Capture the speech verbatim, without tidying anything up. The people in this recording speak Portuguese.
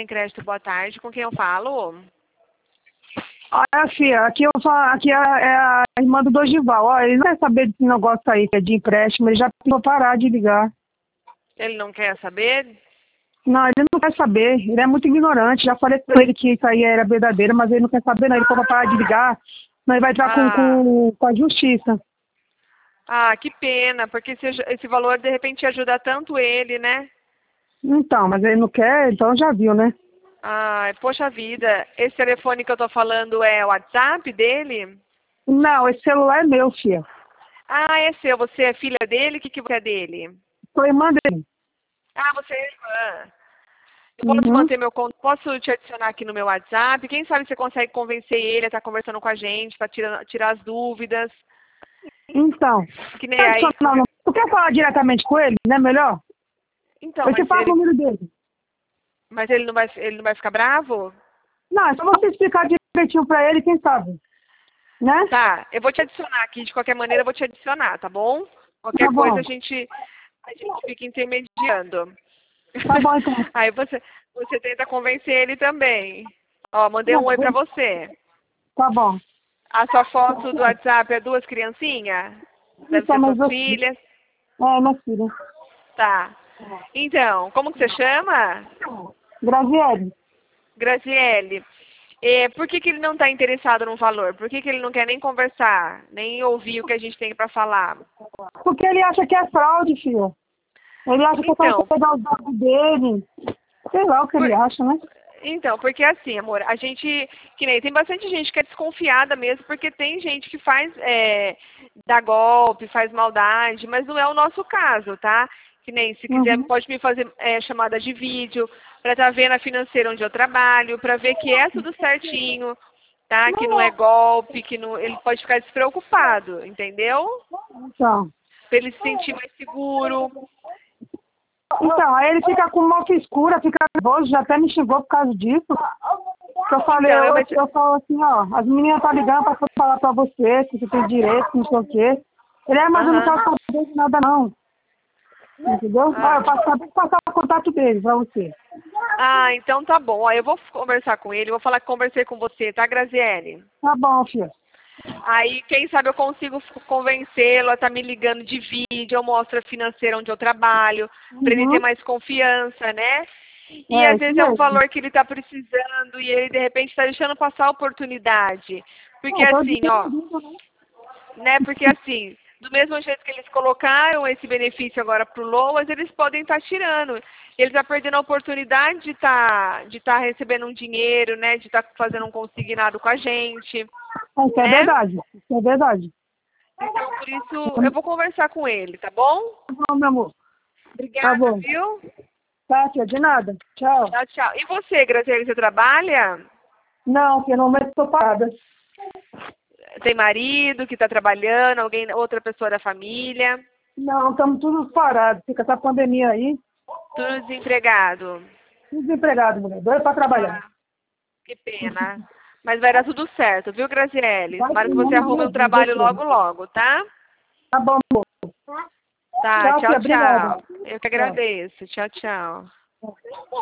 Tem Crédito, boa tarde. Com quem eu falo? Olha, filha, aqui, eu falo, aqui é, é a irmã do Dorival. Olha, ele não quer saber desse negócio aí, que é de empréstimo. Ele já tentou parar de ligar. Ele não quer saber? Não, ele não quer saber. Ele é muito ignorante. Já falei com ele que isso aí era verdadeiro, mas ele não quer saber, não. Ele falou pra parar de ligar, mas ele vai entrar com, Ah, com, com a justiça. ah, que pena, porque esse, esse valor de repente ajuda tanto ele, né? Então, mas ele não quer, então já viu, né? Ai, poxa vida, esse telefone que eu tô falando é o WhatsApp dele? Não, esse celular é meu, filha. Ah, é seu, você é filha dele? O que, que você é dele? Sou irmã dele. Ah, você é irmã. Eu posso Uhum. manter meu contato, posso te adicionar aqui no meu WhatsApp? Quem sabe você consegue convencer ele a estar conversando com a gente, para tirar, tirar as dúvidas. Então, Que nem aí. adicional, não. Tu quer falar diretamente com ele, né? Melhor? Então, Eu te mas passo o ele, número dele. mas ele não vai, ele não vai ficar bravo? Não, é só você explicar direitinho pra ele, quem sabe, né? Tá, eu vou te adicionar aqui, de qualquer maneira eu vou te adicionar, tá bom? Tá Qualquer coisa a bom. gente, a gente fica intermediando. Tá bom, então. Aí você, você tenta convencer ele também. Ó, mandei Não, um oi pra você. tá bom. A sua foto do WhatsApp é duas criancinhas? Deve Então, ser mas suas você... filhas. É, minha filha. Tá. Então, como que você chama? Graziele. Graziele. É, por que, que ele não está interessado no valor? Por que, que ele não quer nem conversar, nem ouvir o que a gente tem para falar? Porque ele acha que é fraude, filha. Ele acha que eu quero Então, pegar os dados dele. Sei lá o que ele por- acha, né? então, porque assim, amor, a gente, que nem, tem bastante gente que é desconfiada mesmo, porque tem gente que faz, é, dá golpe, faz maldade, mas não é o nosso caso, tá? Que nem, se quiser, Uhum. pode me fazer é, chamada de vídeo, para estar vendo a financeira onde eu trabalho, para ver que é tudo certinho, tá? Que não é golpe, que não, ele pode ficar despreocupado, entendeu? Então. Para ele se sentir mais seguro. Então, aí ele fica com mão escura, fica nervoso, já até me xingou por causa disso. Eu falei, Então, eu, eu, mas, eu falo assim, ó, as meninas tá ligando pra falar pra você que você tem direito, que não sei o quê. Ele é, mas eu não aham. quero saber de nada não. Entendeu? Ah, Ah, eu passo, acabei de passar o contato dele pra você. ah, então tá bom. Aí eu vou conversar com ele, vou falar que conversei com você, tá, Graziele? Tá bom, filha. Aí, quem sabe eu consigo convencê-lo a estar me ligando de vídeo, eu mostro a financeira onde eu trabalho, para ele ter Uhum. mais confiança, né? E É, às isso vezes é um mesmo. valor que ele está precisando e ele de repente está deixando passar a oportunidade. Porque É, tô assim, ó, dizendo, né? né? Porque assim, do mesmo jeito que eles colocaram esse benefício agora para o Loas, eles podem estar tirando. Ele está perdendo a oportunidade de estar de estar recebendo um dinheiro, né? De estar fazendo um consignado com a gente, É, isso é né? verdade. Isso é verdade. Então, por isso, eu vou conversar com ele, tá bom? Tá bom, meu amor. Tá Obrigada, bom. viu? Tá, tia, de nada. Tchau. Tchau, tchau. E você, Graciela, você trabalha? Não, filha, no momento eu tô parada. Tem marido que está trabalhando, alguém, outra pessoa da família? Não, estamos todos parados. Fica essa pandemia aí. Tudo desempregado? Tudo desempregado, mulher. Doido pra trabalhar. Ah, que pena. Mas vai dar tudo certo, viu, Graziele? Vai Tomara em que você nome de arrume um Jesus, eu trabalho creio. logo, logo, tá? Tá bom, amor. Tá, Tchau, tchau, filha. Obrigada. tchau. Eu que Tchau. agradeço. Tchau, tchau.